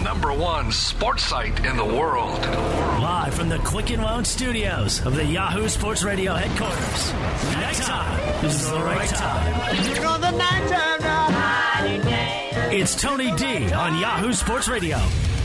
#1 sports site in the world. Live from the Quicken Loan Studios of the Yahoo Sports Radio headquarters. Nighttime is the right time. It's Tony D on Yahoo Sports Radio.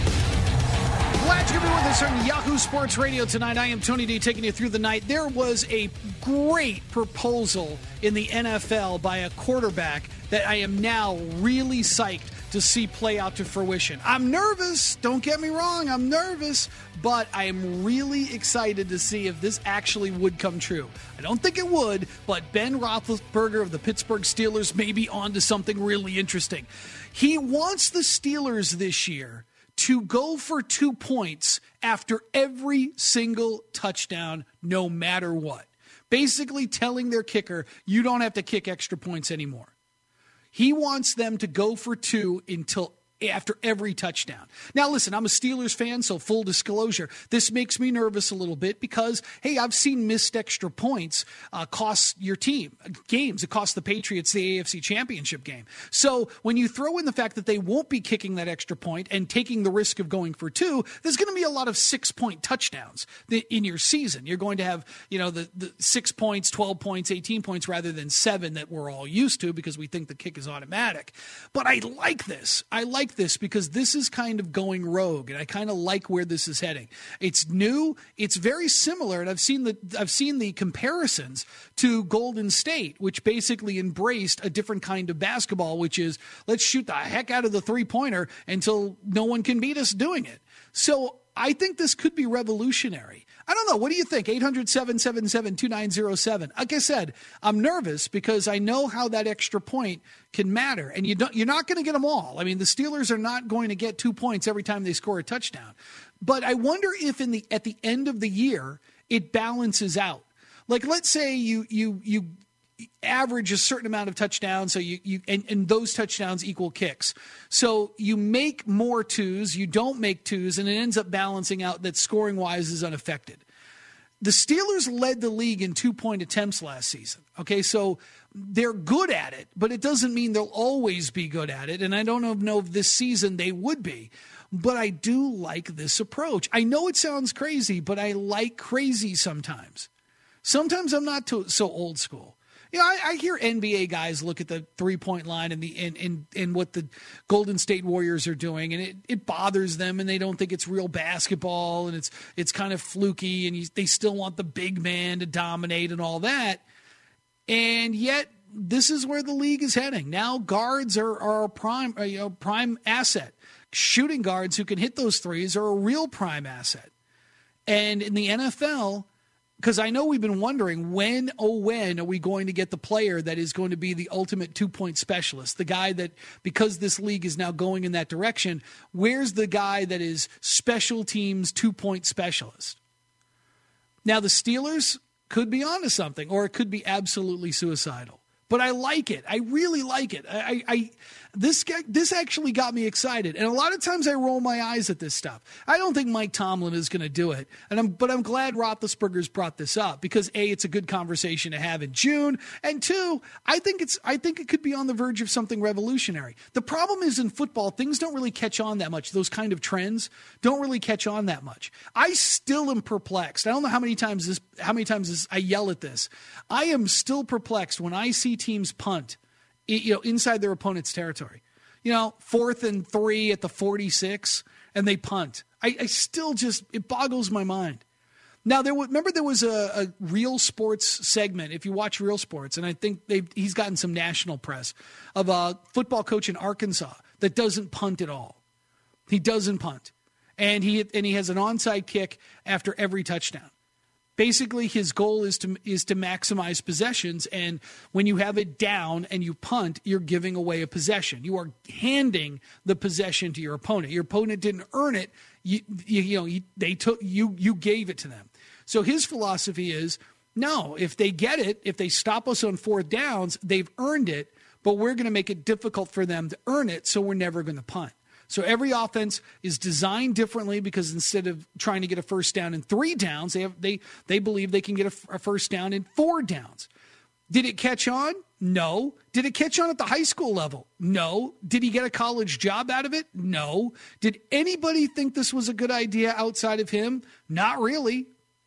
Glad you could be with us on Yahoo Sports Radio tonight. I am Tony D, taking you through the night. There was a great proposal in the NFL by a quarterback that I am now really psyched to see play out to fruition. I'm nervous. Don't get me wrong. I'm nervous, but I am really excited to see if this actually would come true. I don't think it would, but Ben Roethlisberger of the Pittsburgh Steelers may be onto something really interesting. He wants the Steelers this year to go for 2 points after every single touchdown, no matter what. Basically telling their kicker, you don't have to kick extra points anymore. He wants them to go for 2 until after every touchdown. Now, listen, I'm a Steelers fan, so full disclosure, this makes me nervous a little bit because, hey, I've seen missed extra points cost your team games. It cost the Patriots the AFC Championship game. So when you throw in the fact that they won't be kicking that extra point and taking the risk of going for 2, there's going to be a lot of 6-point touchdowns in your season. You're going to have, the 6 points, 12 points, 18 points rather than 7 that we're all used to because we think the kick is automatic. But I like this. I like this because this is kind of going rogue, and I kind of like where this is heading. It's new, it's very similar, and I've seen the comparisons to Golden State, which basically embraced a different kind of basketball, which is let's shoot the heck out of the three-pointer until no one can beat us doing it. So I think this could be revolutionary. I don't know. What do you think? 800-777-2907. Like I said, I'm nervous because I know how that extra point can matter, and you're not going to get them all. I mean, the Steelers are not going to get 2 points every time they score a touchdown. But I wonder if at the end of the year it balances out. Like, let's say you average a certain amount of touchdowns, so and those touchdowns equal kicks. So you make more 2s, you don't make 2s, and it ends up balancing out that scoring-wise is unaffected. The Steelers led the league in 2-point attempts last season. Okay, so they're good at it, but it doesn't mean they'll always be good at it, and I don't know if this season they would be. But I do like this approach. I know it sounds crazy, but I like crazy sometimes. Sometimes I'm not so old school. I hear NBA guys look at the 3-point line and what the Golden State Warriors are doing, and it bothers them, and they don't think it's real basketball, and it's kind of fluky, and they still want the big man to dominate and all that. And yet, this is where the league is heading. Now, guards are a prime asset. Shooting guards who can hit those threes are a real prime asset. And in the NFL, because I know we've been wondering when are we going to get the player that is going to be the ultimate 2-point specialist, the guy that, because this league is now going in that direction, where's the guy that is special teams 2-point specialist? Now, the Steelers could be onto something, or it could be absolutely suicidal. But I like it. I really like it. This actually got me excited. And a lot of times I roll my eyes at this stuff. I don't think Mike Tomlin is going to do it. But I'm glad Roethlisberger's brought this up because A, it's a good conversation to have in June, and 2, I think it could be on the verge of something revolutionary. The problem is in football, things don't really catch on that much. Those kind of trends don't really catch on that much. I still am perplexed. I don't know how many times I yell at this. I am still perplexed when I see teams punt, inside their opponent's territory. 4th and 3 at the 46, and they punt. I still it boggles my mind. Now, there was a Real Sports segment, if you watch Real Sports, and I think he's gotten some national press, of a football coach in Arkansas that doesn't punt at all. He doesn't punt. And he has an onside kick after every touchdown. Basically, his goal is to maximize possessions, and when you have it down and you punt, you're giving away a possession. You are handing the possession to your opponent. Your opponent didn't earn it. You gave it to them. So his philosophy is, no, if they get it, if they stop us on 4th downs, they've earned it, but we're going to make it difficult for them to earn it, so we're never going to punt. So every offense is designed differently because instead of trying to get a first down in 3 downs, they believe they can get a first down in 4 downs. Did it catch on? No. Did it catch on at the high school level? No. Did he get a college job out of it? No. Did anybody think this was a good idea outside of him? Not really.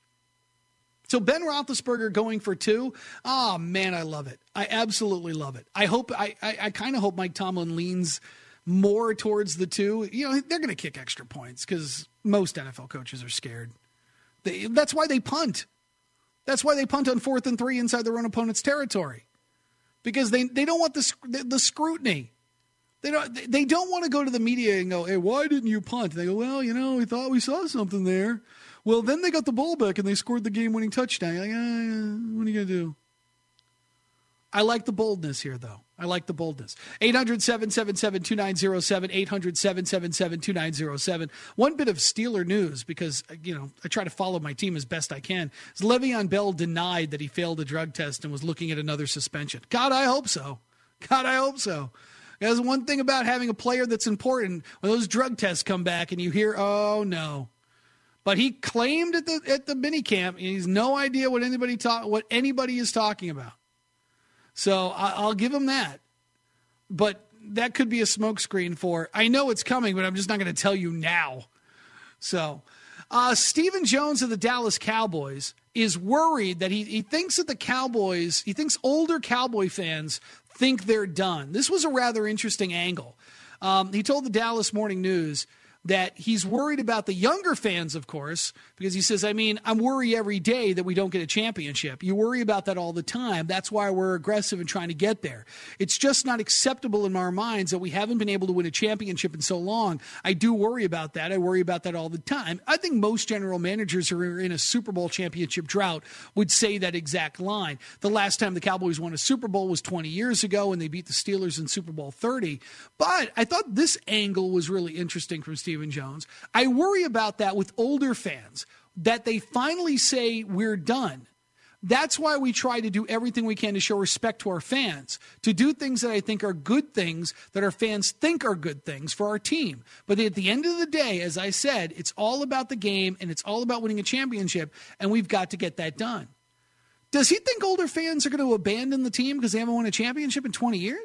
So Ben Roethlisberger going for 2. Oh, man, I love it. I absolutely love it. I kind of hope Mike Tomlin leans more towards the 2. You know, they're going to kick extra points because most NFL coaches are scared. That's why they punt. That's why they punt on 4th and 3 inside their own opponent's territory, because they don't want the scrutiny. They don't want to go to the media and go, "Hey, why didn't you punt?" They go, "Well, we thought we saw something there." Well, then they got the ball back and they scored the game-winning touchdown. You're like, what are you gonna do? I like the boldness here, though. I like the boldness. 800-777-2907, 800-777-2907. One bit of Steeler news, because, I try to follow my team as best I can, is Le'Veon Bell denied that he failed a drug test and was looking at another suspension. God, I hope so. There's one thing about having a player that's important, when those drug tests come back and you hear, oh, no. But he claimed at the minicamp, he has no idea what anybody is talking about. So I'll give him that. But that could be a smokescreen for, I know it's coming, but I'm just not going to tell you now. So Stephen Jones of the Dallas Cowboys is worried that he thinks that the Cowboys, he thinks older Cowboy fans think they're done. This was a rather interesting angle. He told the Dallas Morning News that he's worried about the younger fans, of course, because he says, I'm worried every day that we don't get a championship. You worry about that all the time. That's why we're aggressive in trying to get there. It's just not acceptable in our minds that we haven't been able to win a championship in so long. I do worry about that. I worry about that all the time. I think most general managers who are in a Super Bowl championship drought would say that exact line. The last time the Cowboys won a Super Bowl was 20 years ago, and they beat the Steelers in Super Bowl 30. But I thought this angle was really interesting from Stephen Jones. I worry about that with older fans, that they finally say we're done. That's why we try to do everything we can to show respect to our fans, to do things that I think are good things, that our fans think are good things for our team. But at the end of the day, as I said, it's all about the game and it's all about winning a championship, and we've got to get that done. Does he think older fans are going to abandon the team because they haven't won a championship in 20 years?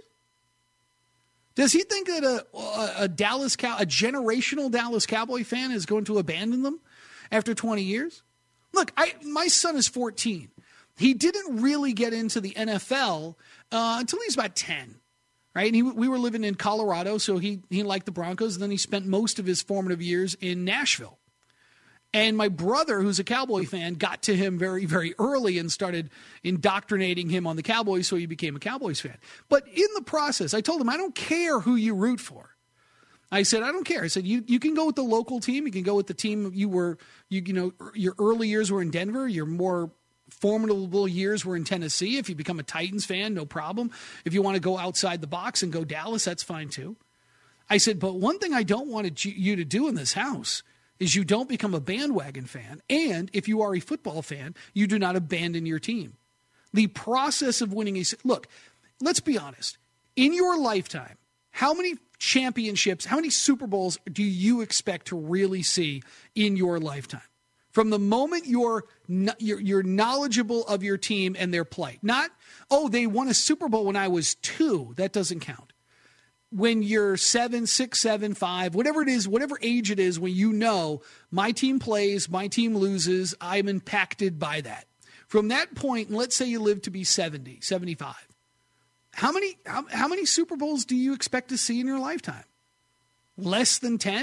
Does he think that a generational Dallas Cowboy fan is going to abandon them after 20 years? Look, my son is 14. He didn't really get into the NFL until he was about 10, right? And we were living in Colorado, so he liked the Broncos. And then he spent most of his formative years in Nashville. And my brother, who's a Cowboy fan, got to him very, very early and started indoctrinating him on the Cowboys, so he became a Cowboys fan. But in the process, I told him, I don't care who you root for. I said, I don't care. I said, you can go with the local team. You can go with the team your early years were in Denver. Your more formidable years were in Tennessee. If you become a Titans fan, no problem. If you want to go outside the box and go Dallas, that's fine too. I said, but one thing I don't want you to do in this house is you don't become a bandwagon fan. And if you are a football fan, you do not abandon your team. The process of winning look, let's be honest. In your lifetime, how many championships, how many Super Bowls do you expect to really see in your lifetime? From the moment you're knowledgeable of your team and their plight. Not, they won a Super Bowl when I was 2. That doesn't count. When you're 7, 6, 7, 5, whatever it is, whatever age it is, when you know my team plays, my team loses, I'm impacted by that. From that point, let's say you live to be 70, 75. How many Super Bowls do you expect to see in your lifetime? Less than 10?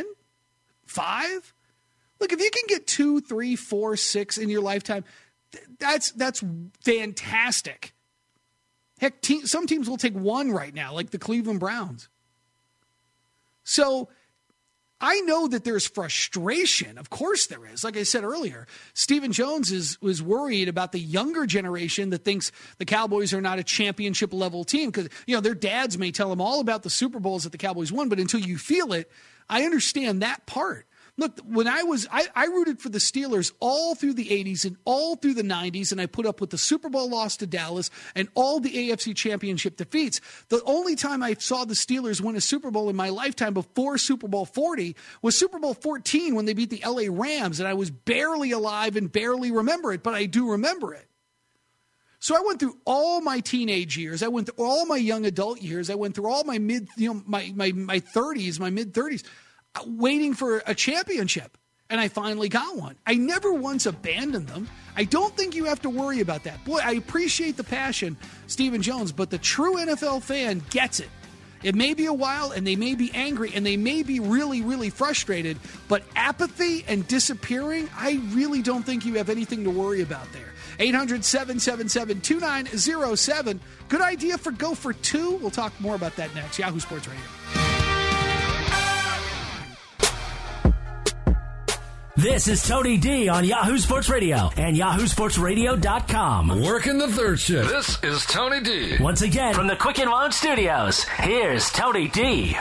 5? Look, if you can get 2, 3, 4, 6 in your lifetime, that's fantastic. Heck, some teams will take 1 right now, like the Cleveland Browns. So I know that there's frustration. Of course there is. Like I said earlier, Stephen Jones was worried about the younger generation that thinks the Cowboys are not a championship-level team because, their dads may tell them all about the Super Bowls that the Cowboys won, but until you feel it, I understand that part. Look, when I rooted for the Steelers all through the 80s and all through the 90s, and I put up with the Super Bowl loss to Dallas and all the AFC Championship defeats. The only time I saw the Steelers win a Super Bowl in my lifetime before Super Bowl 40 was Super Bowl 14 when they beat the LA Rams, and I was barely alive and barely remember it, but I do remember it. So I went through all my teenage years. I went through all my young adult years. I went through all my my 30s, my mid 30s, waiting for a championship. And I finally got one. I never once abandoned them. I don't think you have to worry about that. Boy, I appreciate the passion, Stephen Jones, but the true NFL fan gets it. It may be a while, and they may be angry, and they may be really, really frustrated, but apathy and disappearing, I really don't think you have anything to worry about there. 800-777-2907. Good idea for Go for Two. We'll talk more about that next. Yahoo Sports Radio. This is Tony D on Yahoo Sports Radio and yahoosportsradio.com. Working the third shift. This is Tony D. Once again, from the Quick and Loan Studios, here's Tony D.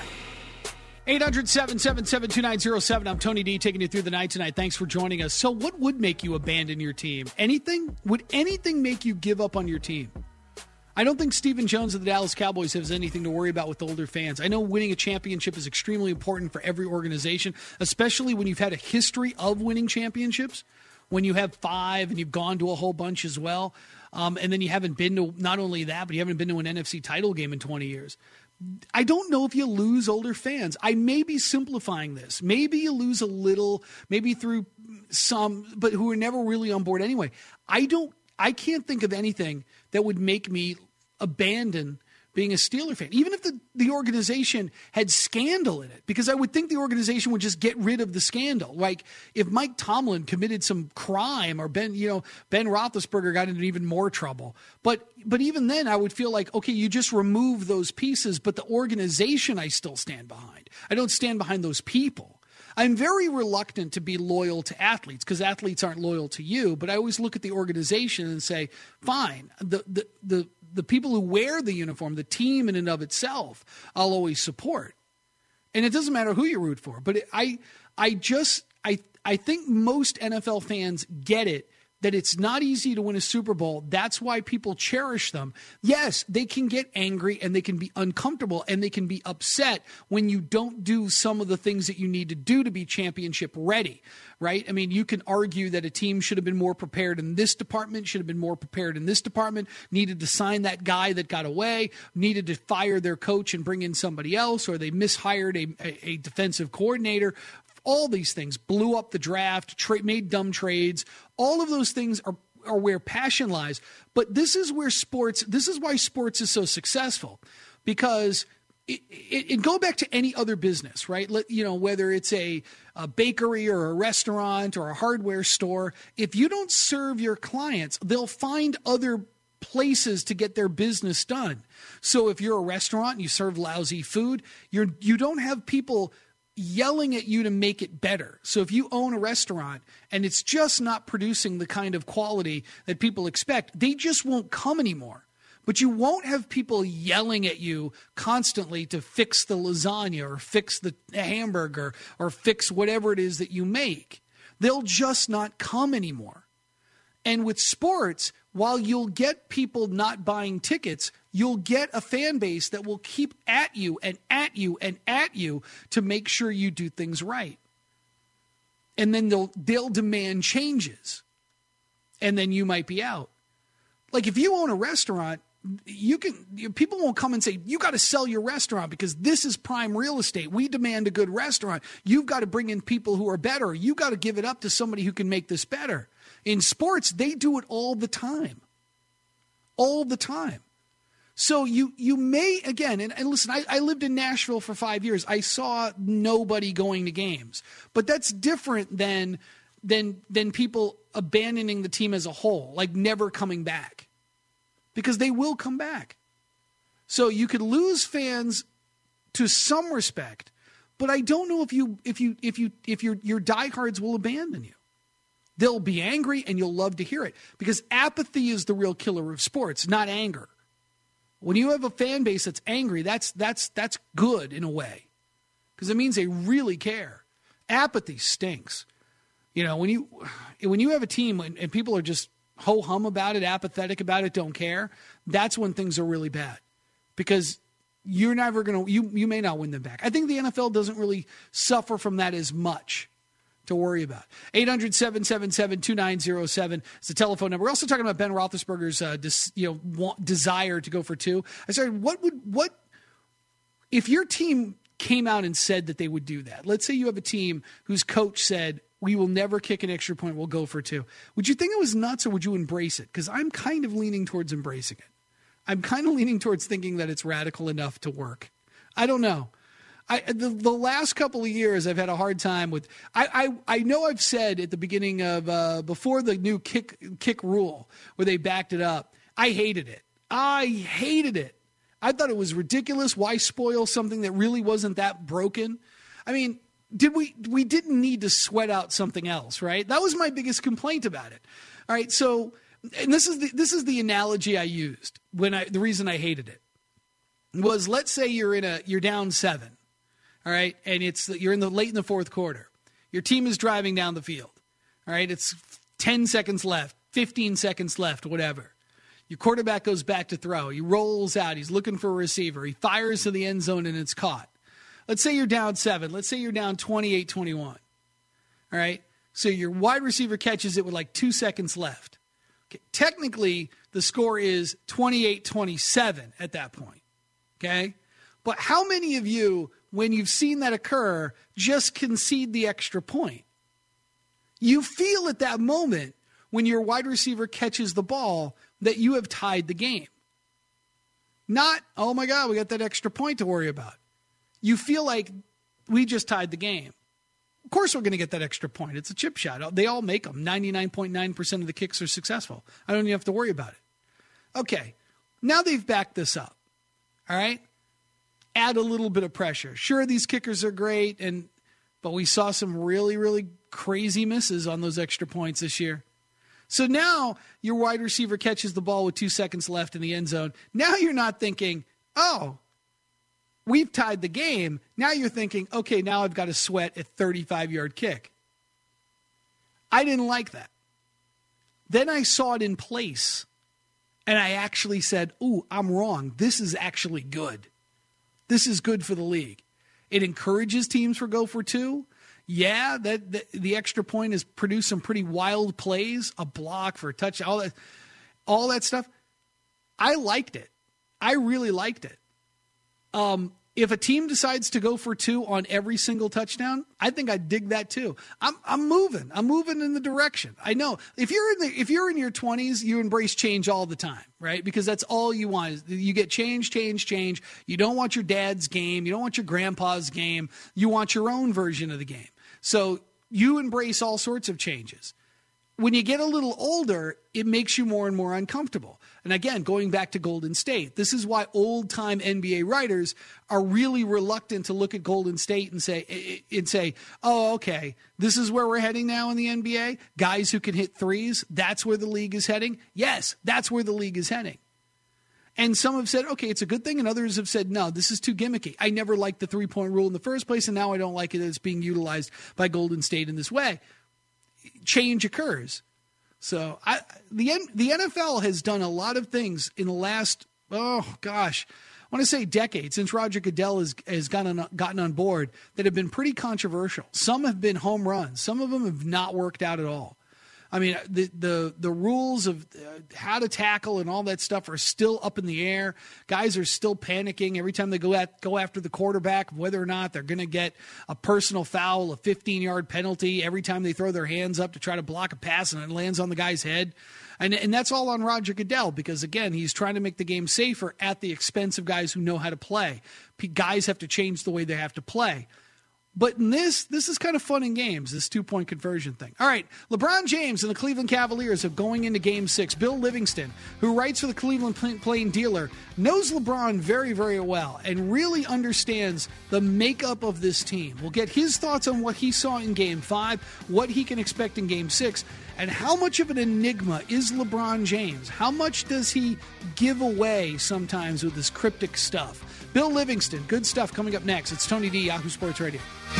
800-777-2907. I'm Tony D, taking you through the night tonight. Thanks for joining us. So what would make you abandon your team? Anything? Would anything make you give up on your team? I don't think Stephen Jones of the Dallas Cowboys has anything to worry about with older fans. I know winning a championship is extremely important for every organization, especially when you've had a history of winning championships, when you have 5 and you've gone to a whole bunch as well. And then you haven't been to, not only that, but you haven't been to an NFC title game in 20 years. I don't know if you lose older fans. I may be simplifying this. Maybe you lose a little, maybe through some, but who are never really on board anyway. I can't think of anything that would make me abandon being a Steeler fan, even if the organization had scandal in it, because I would think the organization would just get rid of the scandal. Like if Mike Tomlin committed some crime, or Ben Roethlisberger got into even more trouble. But even then I would feel like, okay, you just remove those pieces, but the organization I still stand behind. I don't stand behind those people. I'm very reluctant to be loyal to athletes because athletes aren't loyal to you, but I always look at the organization and say, fine, the people who wear the uniform, the team in and of itself, I'll always support. And it doesn't matter who you root for. But I think most NFL fans get it, that it's not easy to win a Super Bowl. That's why people cherish them. Yes, they can get angry and they can be uncomfortable and they can be upset when you don't do some of the things that you need to do to be championship ready, right? I mean, you can argue that a team should have been more prepared in this department, should have been more prepared in this department, needed to sign that guy that got away, needed to fire their coach and bring in somebody else, or they mishired a defensive coordinator. All these things, blew up the draft, made dumb trades. All of those things are where passion lies. But this is why sports is so successful, because it go back to any other business, right? Whether it's a bakery or a restaurant or a hardware store, if you don't serve your clients, they'll find other places to get their business done. So if you're a restaurant and you serve lousy food, you don't have people yelling at you to make it better. So if you own a restaurant and it's just not producing the kind of quality that people expect, they just won't come anymore. But you won't have people yelling at you constantly to fix the lasagna or fix the hamburger or fix whatever it is that you make. They'll just not come anymore. And with sports, while you'll get people not buying tickets, you'll get a fan base that will keep at you and at you and at you to make sure you do things right. And then they'll demand changes. And then you might be out. Like if you own a restaurant, people won't come and say, you got to sell your restaurant because this is prime real estate. We demand a good restaurant. You've got to bring in people who are better. You got to give it up to somebody who can make this better. In sports, they do it all the time. All the time. So you may, again, and listen, I lived in Nashville for 5 years. I saw nobody going to games. But that's different than people abandoning the team as a whole, like never coming back. Because they will come back. So you could lose fans to some respect, but I don't know if your diehards will abandon you. They'll be angry and you'll love to hear it, because apathy is the real killer of sports, not anger. When you have a fan base that's angry, that's good in a way, because it means they really care. Apathy stinks. When you have a team and people are just ho-hum about it, apathetic about it, don't care, that's when things are really bad, because you're never going to, you may not win them back. I think the NFL doesn't really suffer from that as much, to worry about. 800-777-2907 is the telephone number. We're also talking about Ben Roethlisberger's desire to go for 2. I said, what if your team came out and said that they would do that? Let's say you have a team whose coach said, we will never kick an extra point, we'll go for 2. Would you think it was nuts, or would you embrace it? Because I'm kind of leaning towards embracing it. I'm kind of leaning towards thinking that it's radical enough to work. I don't know. The last couple of years, I've had a hard time with. I know I've said at the beginning of before the new kick rule where they backed it up, I hated it. I thought it was ridiculous. Why spoil something that really wasn't that broken? I mean, we didn't need to sweat out something else, right? That was my biggest complaint about it. All right, so and this is the analogy I used the reason I hated it was, let's say you're down 7. All right, and you're late in the fourth quarter. Your team is driving down the field. All right, it's 10 seconds left, 15 seconds left, whatever. Your quarterback goes back to throw. He rolls out. He's looking for a receiver. He fires to the end zone, and it's caught. Let's say you're down 7. Let's say you're down 28-21. All right, so your wide receiver catches it with like 2 seconds left. Okay. Technically, the score is 28-27 at that point. Okay, but how many of you, when you've seen that occur, just concede the extra point? You feel at that moment when your wide receiver catches the ball that you have tied the game. Not, oh my God, we got that extra point to worry about. You feel like we just tied the game. Of course we're going to get that extra point. It's a chip shot. They all make them. 99.9% of the kicks are successful. I don't even have to worry about it. Okay, now they've backed this up. All right? Add a little bit of pressure. Sure, these kickers are great, but we saw some really, really crazy misses on those extra points this year. So now your wide receiver catches the ball with 2 seconds left in the end zone. Now you're not thinking, oh, we've tied the game. Now you're thinking, okay, now I've got to sweat a 35-yard kick. I didn't like that. Then I saw it in place, and I actually said, ooh, I'm wrong. This is actually good. This is good for the league. It encourages teams for go for 2. Yeah, the extra point has produced some pretty wild plays, a block for a touchdown, all that stuff. I liked it. I really liked it. If a team decides to go for 2 on every single touchdown, I think I'd dig that too. I'm moving. I'm moving in the direction. I know if you're in your 20s, you embrace change all the time, right? Because that's all you want. You get change. You don't want your dad's game. You don't want your grandpa's game. You want your own version of the game. So you embrace all sorts of changes. When you get a little older, it makes you more and more uncomfortable. And again, going back to Golden State, this is why old-time NBA writers are really reluctant to look at Golden State and say, oh, okay, this is where we're heading now in the NBA? Guys who can hit threes, that's where the league is heading? Yes, that's where the league is heading. And some have said, okay, it's a good thing, and others have said, no, this is too gimmicky. I never liked the three-point rule in the first place, and now I don't like it as being utilized by Golden State in this way. Change occurs. So the NFL has done a lot of things in the last, I want to say decade, since Roger Goodell has gotten on board, that have been pretty controversial. Some have been home runs. Some of them have not worked out at all. I mean, the rules of how to tackle and all that stuff are still up in the air. Guys are still panicking every time they go after the quarterback, whether or not they're going to get a personal foul, a 15-yard penalty every time they throw their hands up to try to block a pass and it lands on the guy's head. And that's all on Roger Goodell because, again, he's trying to make the game safer at the expense of guys who know how to play. Guys have to change the way they have to play. But in this is kind of fun in games, this 2-point conversion thing. All right, LeBron James and the Cleveland Cavaliers are going into Game 6. Bill Livingston, who writes for the Cleveland Plain Dealer, knows LeBron very, very well and really understands the makeup of this team. We'll get his thoughts on what he saw in Game 5, what he can expect in Game 6, and how much of an enigma is LeBron James? How much does he give away sometimes with his cryptic stuff? Bill Livingston, good stuff coming up next. It's Tony D, Yahoo Sports Radio.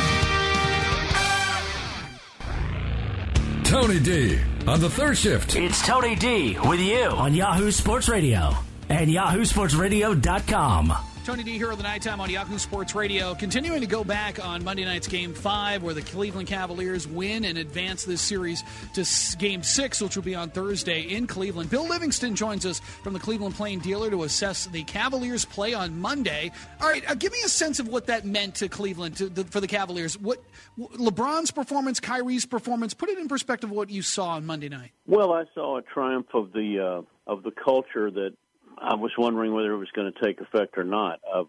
Tony D on the third shift. It's Tony D with you on Yahoo Sports Radio and YahooSportsRadio.com. Tony D here with the Nighttime on Yahoo Sports Radio. Continuing to go back on Monday night's Game 5, where the Cleveland Cavaliers win and advance this series to Game 6, which will be on Thursday in Cleveland. Bill Livingston joins us from the Cleveland Plain Dealer to assess the Cavaliers' play on Monday. All right, give me a sense of what that meant to Cleveland, for the Cavaliers. What LeBron's performance, Kyrie's performance, put it in perspective of what you saw on Monday night. Well, I saw a triumph of the culture that I was wondering whether it was going to take effect or not, of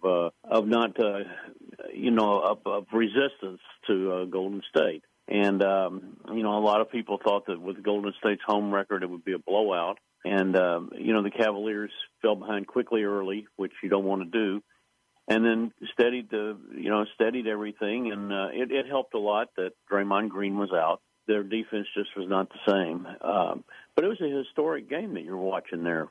resistance to Golden State. And, a lot of people thought that with Golden State's home record, it would be a blowout. And, the Cavaliers fell behind quickly early, which you don't want to do, and then steadied everything. And it helped a lot that Draymond Green was out. Their defense just was not the same. But it was a historic game that you're watching there.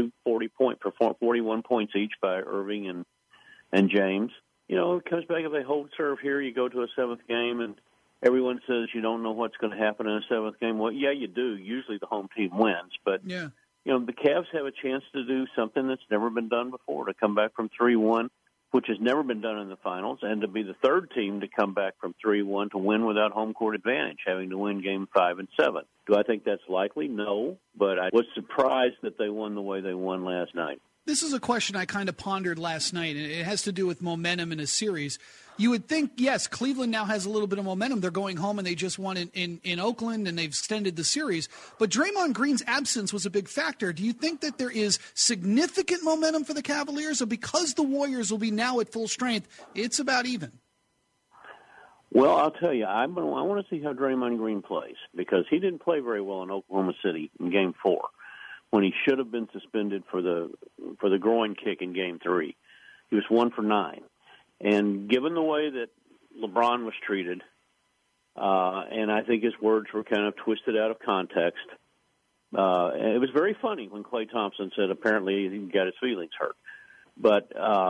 41 points each by Irving and James. It comes back, if they hold serve here, you go to a seventh game, and everyone says you don't know what's going to happen in a seventh game. Well, yeah, you do. Usually the home team wins. But, yeah. The Cavs have a chance to do something that's never been done before, to come back from 3-1, which has never been done in the finals, and to be the third team to come back from 3-1 to win without home court advantage, having to win Game 5 and 7. Do I think that's likely? No, but I was surprised that they won the way they won last night. This is a question I kind of pondered last night, and it has to do with momentum in a series. You would think, yes, Cleveland now has a little bit of momentum. They're going home, and they just won in Oakland, and they've extended the series. But Draymond Green's absence was a big factor. Do you think that there is significant momentum for the Cavaliers, or because the Warriors will be now at full strength, it's about even? Well, I'll tell you, I want to see how Draymond Green plays, because he didn't play very well in Oklahoma City in Game 4, when he should have been suspended for the groin kick in Game 3. He was 1 for 9. And given the way that LeBron was treated, and I think his words were kind of twisted out of context, it was very funny when Klay Thompson said apparently he got his feelings hurt. But,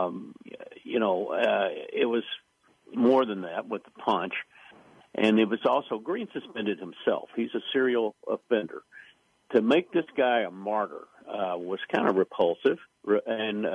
it was more than that with the punch. And it was also, Green suspended himself. He's a serial offender. To make this guy a martyr was kind of repulsive. And,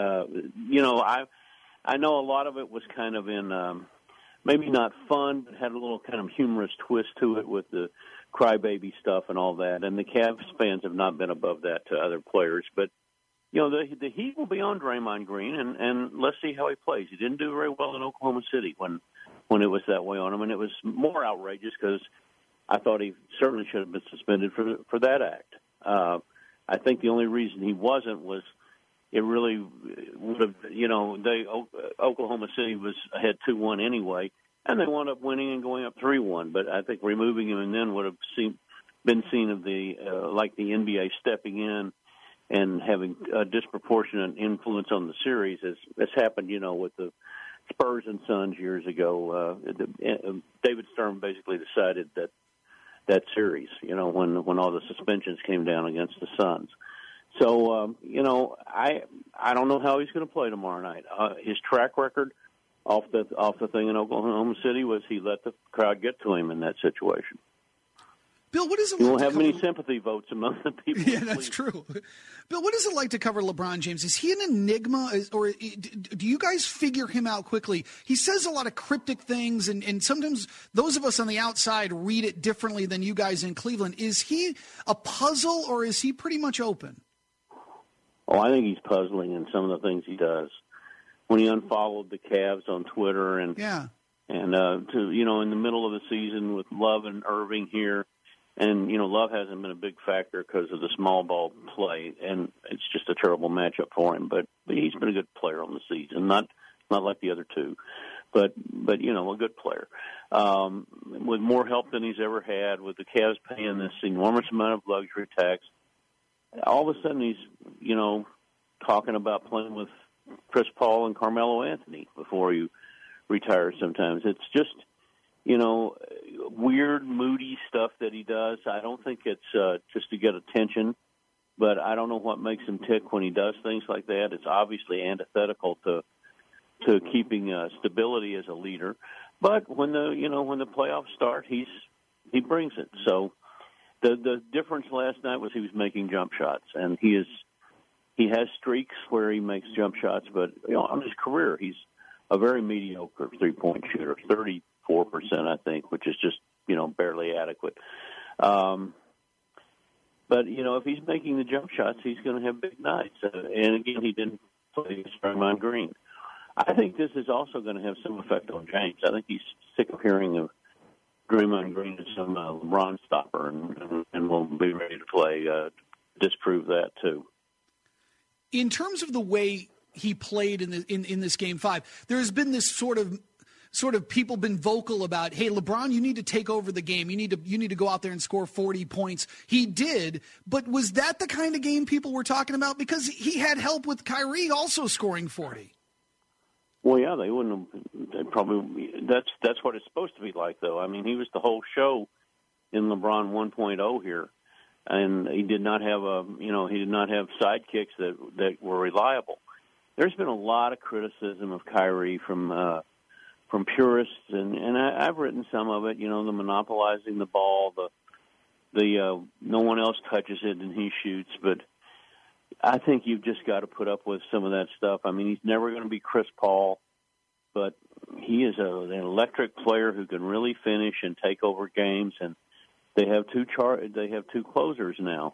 I know a lot of it was kind of in maybe not fun, but had a little kind of humorous twist to it with the crybaby stuff and all that. And the Cavs fans have not been above that to other players. But, the heat will be on Draymond Green, and let's see how he plays. He didn't do very well in Oklahoma City when it was that way on him, and it was more outrageous because I thought he certainly should have been suspended for that act. I think the only reason he wasn't was it really would have, Oklahoma City was ahead 2-1 anyway, and they wound up winning and going up 3-1. But I think removing him and then would have been seen of like the NBA stepping in and having a disproportionate influence on the series, as happened, with the Spurs and Suns years ago. David Stern basically decided that series, when all the suspensions came down against the Suns. So, I don't know how he's going to play tomorrow night. His track record off the thing in Oklahoma City was he let the crowd get to him in that situation. Bill, what is it like? You won't have many sympathy votes among the people. Yeah, that's true. Bill, what is it like to cover LeBron James? Is he an enigma, or do you guys figure him out quickly? He says a lot of cryptic things, and sometimes those of us on the outside read it differently than you guys in Cleveland. Is he a puzzle, or is he pretty much open? Oh, I think he's puzzling in some of the things he does. When he unfollowed the Cavs on Twitter, and in the middle of the season with Love and Irving here. And, Love hasn't been a big factor because of the small ball play, and it's just a terrible matchup for him. But he's been a good player on the season, not like the other two, but a good player. With more help than he's ever had, with the Cavs paying this enormous amount of luxury tax, all of a sudden he's, talking about playing with Chris Paul and Carmelo Anthony before you retire sometimes. It's just, weird, moody stuff that he does. I don't think it's just to get attention, but I don't know what makes him tick when he does things like that. It's obviously antithetical to keeping stability as a leader. But when the playoffs start, he brings it. So the difference last night was he was making jump shots, and he he has streaks where he makes jump shots, but on his career, he's a very mediocre three-point shooter, 34%, I think, which is just barely adequate. But if he's making the jump shots, he's going to have big nights. And again, he didn't play Draymond Green. I think this is also going to have some effect on James. I think he's sick of hearing of Draymond Green as some LeBron stopper, and will be ready to play disprove that too. In terms of the way he played in this Game 5, there has been this sort of people been vocal about, hey, LeBron, you need to take over the game. You need to go out there and score 40 points. He did, but was that the kind of game people were talking about? Because he had help with Kyrie also scoring 40. Well, yeah, they wouldn't have. Probably that's what it's supposed to be like, though. I mean, he was the whole show in LeBron 1.0 here, and he did not have sidekicks that were reliable. There's been a lot of criticism of Kyrie from purists, and I've written some of it. The monopolizing the ball, the no one else touches it and he shoots. But I think you've just got to put up with some of that stuff. I mean, he's never going to be Chris Paul, but he is an electric player who can really finish and take over games. And they have two closers now.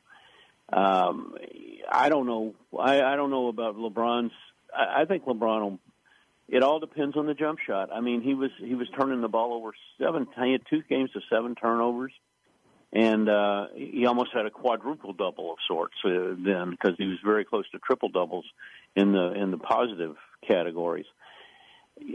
I don't know. I don't know about LeBron's. I think LeBron will. It all depends on the jump shot. I mean, he was turning the ball over 7. He had 2 games of 7 turnovers, and he almost had a quadruple double of sorts then, because he was very close to triple doubles in the positive categories. He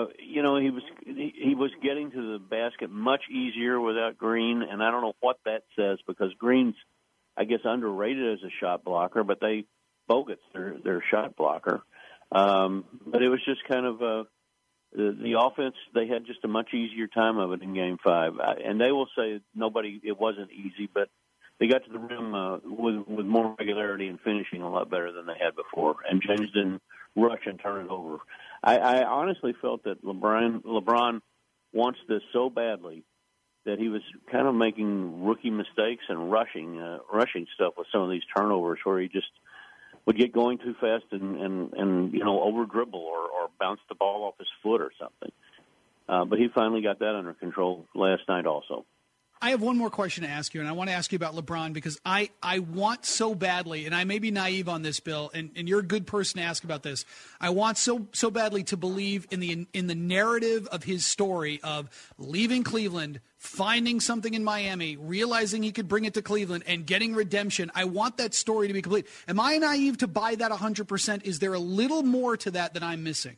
was getting to the basket much easier without Green, and I don't know what that says, because Green's, I guess, underrated as a shot blocker, but they Bogut's their shot blocker. But it was just kind of the offense. They had just a much easier time of it in Game 5, and they will say it wasn't easy, but they got to the rim with more regularity and finishing a lot better than they had before. And James didn't rush and turn it over. I honestly felt that LeBron wants this so badly that he was kind of making rookie mistakes and rushing stuff with some of these turnovers, where he just would get going too fast and over dribble or bounce the ball off his foot or something. But he finally got that under control last night also. I have one more question to ask you, and I want to ask you about LeBron, because I want so badly, and I may be naive on this, Bill, and you're a good person to ask about this. I want so badly to believe in the narrative of his story of leaving Cleveland, finding something in Miami, realizing he could bring it to Cleveland, and getting redemption. I want that story to be complete. Am I naive to buy that 100%? Is there a little more to that I'm missing?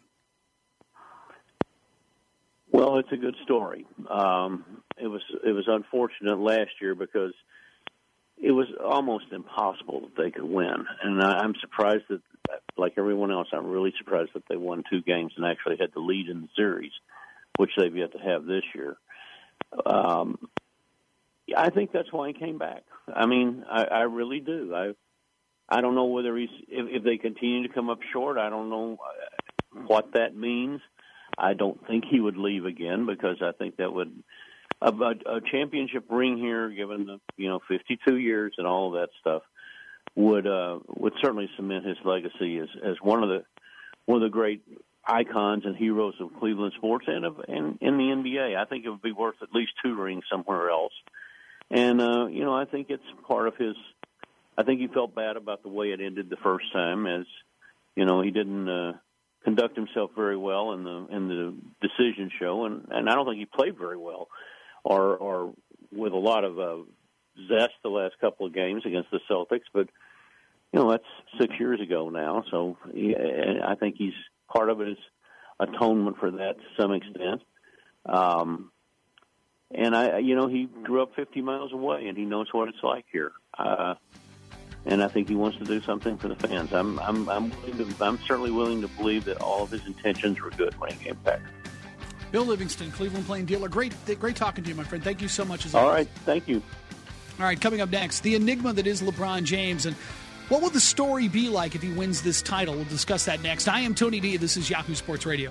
Well, it's a good story. It was unfortunate last year because it was almost impossible that they could win. And I'm surprised that, like everyone else, I'm really surprised that they won 2 games and actually had the lead in the series, which they've yet to have this year. I think that's why he came back. I mean, I really do. I don't know whether if they continue to come up short, I don't know what that means. I don't think he would leave again, because I think that would a championship ring here, given the 52 years and all of that stuff, would certainly cement his legacy as one of the great icons and heroes of Cleveland sports and in the NBA. I think it would be worth at least 2 rings somewhere else. And I think it's part of his. I think he felt bad about the way it ended the first time, as he didn't conduct himself very well in the decision show, and I don't think he played very well, or with a lot of zest the last couple of games against the Celtics. But that's 6 years ago now, so I think he's part of it is atonement for that to some extent. And he grew up 50 miles away, and he knows what it's like here. And I think he wants to do something for the fans. I'm certainly willing to believe that all of his intentions were good when he came back. Bill Livingston, Cleveland Plain Dealer. Great talking to you, my friend. Thank you so much. All right, thank you. All right, coming up next, the enigma that is LeBron James, and what will the story be like if he wins this title? We'll discuss that next. I am Tony D. This is Yahoo Sports Radio.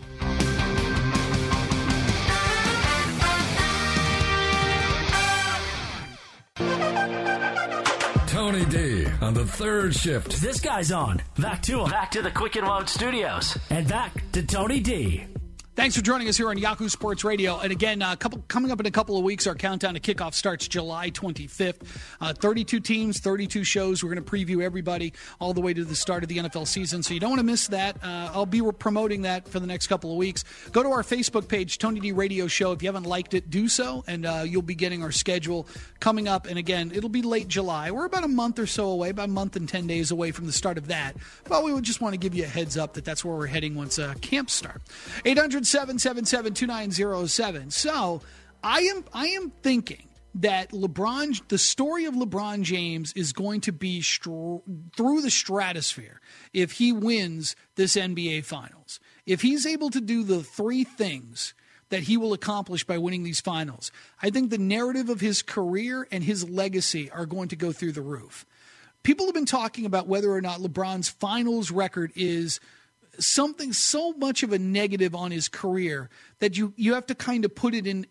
Tony D on the third shift. This guy's on. Back to the Quick and Loud Studios. And back to Tony D. Thanks for joining us here on Yahoo Sports Radio. And again, coming up in a couple of weeks, our countdown to kickoff starts July 25th. 32 teams, 32 shows. We're going to preview everybody all the way to the start of the NFL season. So you don't want to miss that. I'll be promoting that for the next couple of weeks. Go to our Facebook page, Tony D Radio Show. If you haven't liked it, do so. And you'll be getting our schedule coming up. And again, it'll be late July. We're about a month or so away, about a month and 10 days away from the start of that. But we would just want to give you a heads up that that's where we're heading once camps start. 800-777-2907. So I am thinking that the story of LeBron James is going to be through the stratosphere if he wins this NBA Finals. If he's able to do the three things that he will accomplish by winning these finals, I think the narrative of his career and his legacy are going to go through the roof. People have been talking about whether or not LeBron's finals record is something so much of a negative on his career that you have to kind of put it in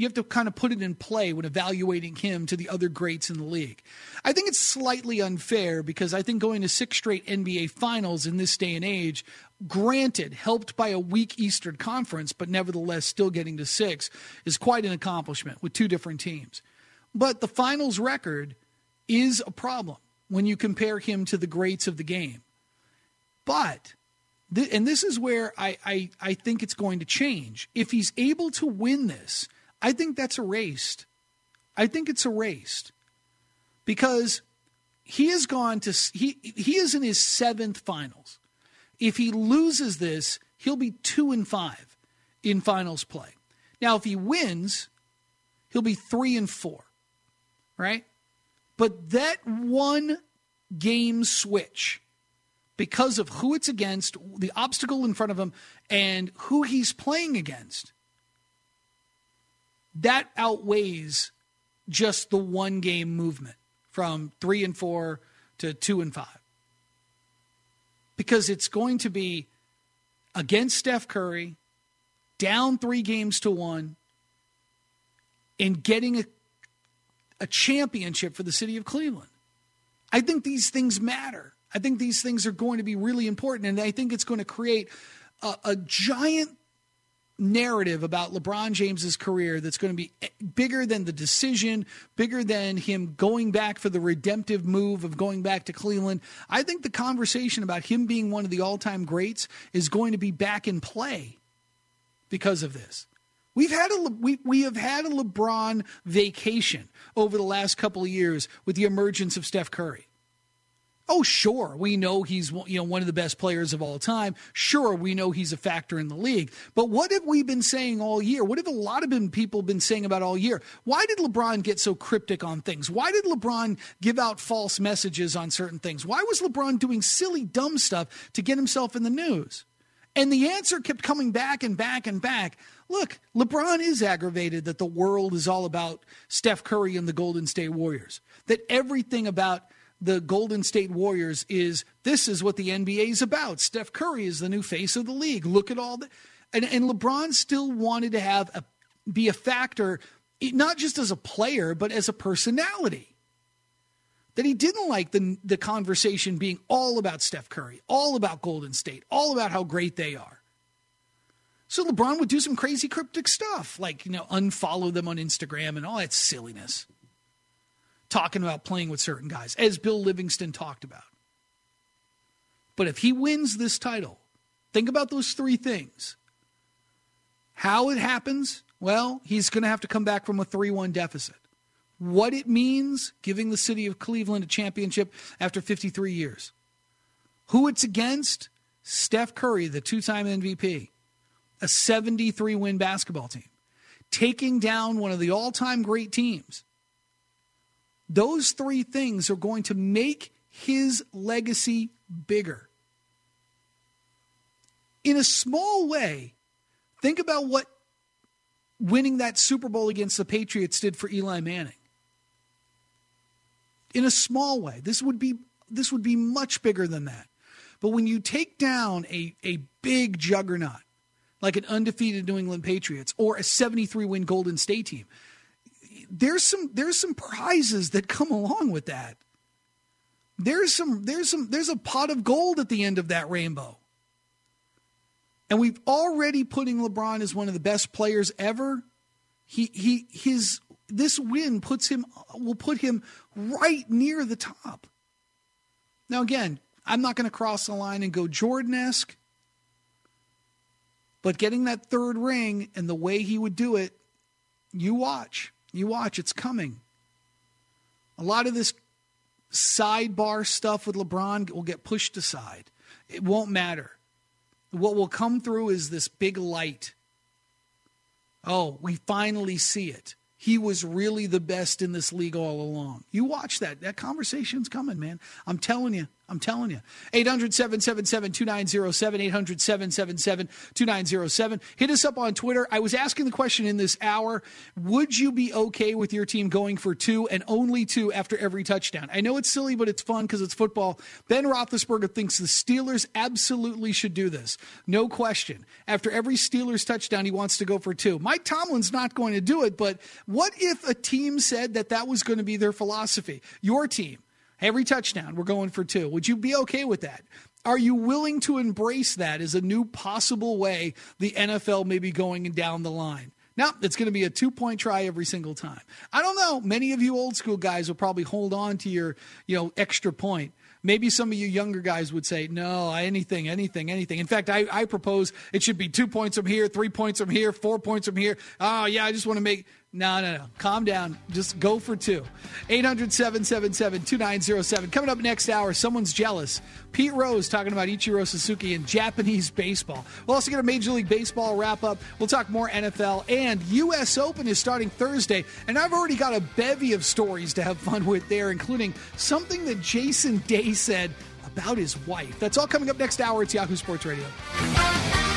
play when evaluating him to the other greats in the league. I think it's slightly unfair because I think going to 6 straight NBA finals in this day and age, granted helped by a weak Eastern Conference, but nevertheless still getting to 6 is quite an accomplishment with 2 different teams. But the finals record is a problem when you compare him to the greats of the game. But and this is where I think it's going to change. If he's able to win this, I think that's erased. I think it's erased because he has gone to he is in his 7th finals. If he loses this, he'll be 2-5 in finals play. Now, if he wins, he'll be 3-4, right? But that one game switch, because of who it's against, the obstacle in front of him, and who he's playing against, that outweighs just the one-game movement from 3-4 to 2-5. Because it's going to be against Steph Curry, down 3-1, and getting a championship for the city of Cleveland. I think these things matter. I think these things are going to be really important, and I think it's going to create a giant narrative about LeBron James's career that's going to be bigger than the decision, bigger than him going back for the redemptive move of going back to Cleveland. I think the conversation about him being one of the all-time greats is going to be back in play because of this. We have had a LeBron vacation over the last couple of years with the emergence of Steph Curry. Oh, sure, we know he's one of the best players of all time. Sure, we know he's a factor in the league. But what have we been saying all year? What have a lot of people been saying about all year? Why did LeBron get so cryptic on things? Why did LeBron give out false messages on certain things? Why was LeBron doing silly, dumb stuff to get himself in the news? And the answer kept coming back and back and back. Look, LeBron is aggravated that the world is all about Steph Curry and the Golden State Warriors. That everything about the Golden State Warriors this is what the NBA is about. Steph Curry is the new face of the league. Look at all that. And LeBron still wanted to be a factor, not just as a player, but as a personality. That he didn't like the conversation being all about Steph Curry, all about Golden State, all about how great they are. So LeBron would do some crazy cryptic stuff, like, unfollow them on Instagram and all that silliness. Talking about playing with certain guys, as Bill Livingston talked about. But if he wins this title, think about those 3 things. How it happens? Well, he's going to have to come back from a 3-1 deficit. What it means, giving the city of Cleveland a championship after 53 years. Who it's against? Steph Curry, the 2-time MVP. A 73-win basketball team. Taking down one of the all-time great teams. Those 3 things are going to make his legacy bigger. In a small way, think about what winning that Super Bowl against the Patriots did for Eli Manning. In a small way, this would be much bigger than that. But when you take down a big juggernaut, like an undefeated New England Patriots or a 73-win Golden State team, there's some prizes that come along with that. there's a pot of gold at the end of that rainbow. And we've already putting LeBron as one of the best players ever. This win will put him right near the top. Now again, I'm not going to cross the line and go Jordan-esque, but getting that third ring and the way he would do it, you watch, it's coming. A lot of this sidebar stuff with LeBron will get pushed aside. It won't matter. What will come through is this big light. Oh, we finally see it. He was really the best in this league all along. You watch that. That conversation's coming, man. I'm telling you. 800-777-2907, 800-777-2907. Hit us up on Twitter. I was asking the question in this hour, would you be okay with your team going for 2 and only 2 after every touchdown? I know it's silly, but it's fun because it's football. Ben Roethlisberger thinks the Steelers absolutely should do this. No question. After every Steelers touchdown, he wants to go for 2. Mike Tomlin's not going to do it, but what if a team said that was going to be their philosophy? Your team. Every touchdown, we're going for 2. Would you be okay with that? Are you willing to embrace that as a new possible way the NFL may be going down the line? Now, it's going to be a 2-point try every single time. I don't know. Many of you old school guys will probably hold on to your, extra point. Maybe some of you younger guys would say, no, anything. In fact, I propose it should be 2 points from here, 3 points from here, 4 points from here. Oh, yeah, I just want to make – no. Calm down. Just go for 2. 800-777-2907. Coming up next hour, someone's jealous. Pete Rose talking about Ichiro Suzuki and Japanese baseball. We'll also get a Major League Baseball wrap-up. We'll talk more NFL. And U.S. Open is starting Thursday. And I've already got a bevy of stories to have fun with there, including something that Jason Day said about his wife. That's all coming up next hour. It's Yahoo Sports Radio.